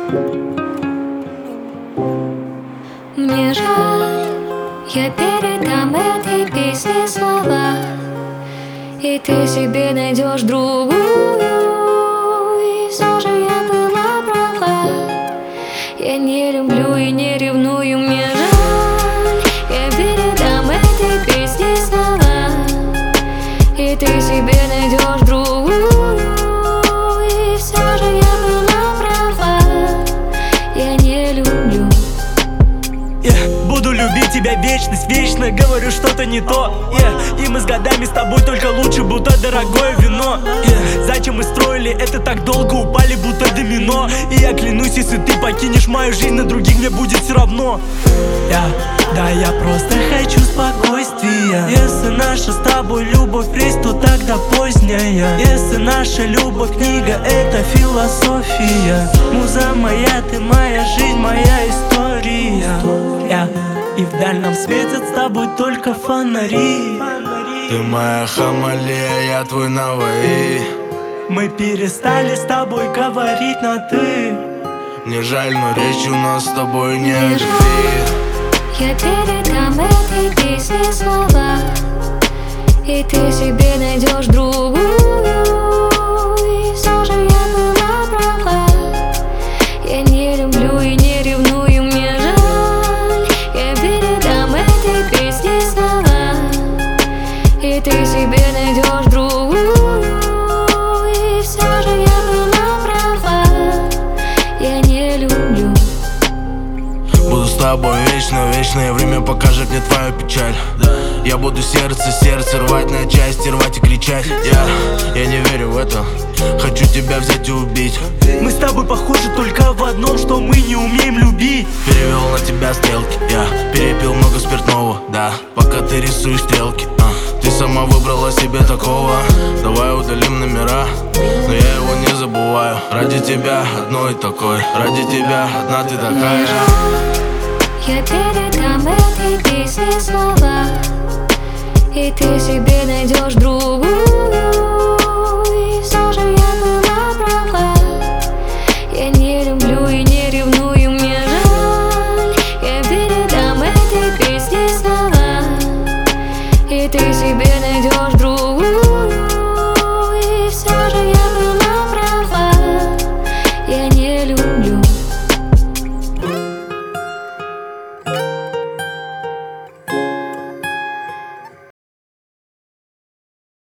Мне жаль, я передам этой песне слова, и ты себе найдешь другую. И все же я была права. Я не люблю и не ревную. Мне жаль, я передам этой песне слова, и ты себе найдешь другую. И все же я была права. Я не люблю. Буду любить тебя вечность, вечно говорю что-то не то, и мы с годами с тобой только лучше, будто дорогое вино. Зачем мы строили это так долго, упали будто домино. И я клянусь, если ты покинешь мою жизнь, на других мне будет все равно. Я просто хочу спокойствия. Если наша с тобой любовь рейс, то тогда поздняя. Если наша любовь книга, это философия. Муза моя, ты моя жизнь, моя история. И в дальнем светят с тобой только фонари. Ты моя Хамалея, я твой Наваи. Мы перестали с тобой говорить на ты. Мне жаль, но речь у нас с тобой не о любви. Я передам этой песне слова, и ты себе найдешь другую. И все же я была права. Я не люблю и не ревную. Мне жаль, я передам этой песне слова, и ты себе найдешь другую. И все же я была права. Я не люблю. Буду с тобой вечно, вечное время покажет мне твою печаль. Я буду сердце рвать на части, рвать и кричать. Я не верю в это, хочу тебя взять и убить. Мы с тобой похожи только в одном, что мы не умеем любить. Перевел на тебя стрелки, я перепил много спиртного, да, пока ты рисуешь стрелки. Ты сама выбрала себе такого, давай удалим номера, но я его не забываю. Ради тебя одной такой, ради тебя одна ты такая же. Я передам этой песне слова, и ты себе найдешь друг.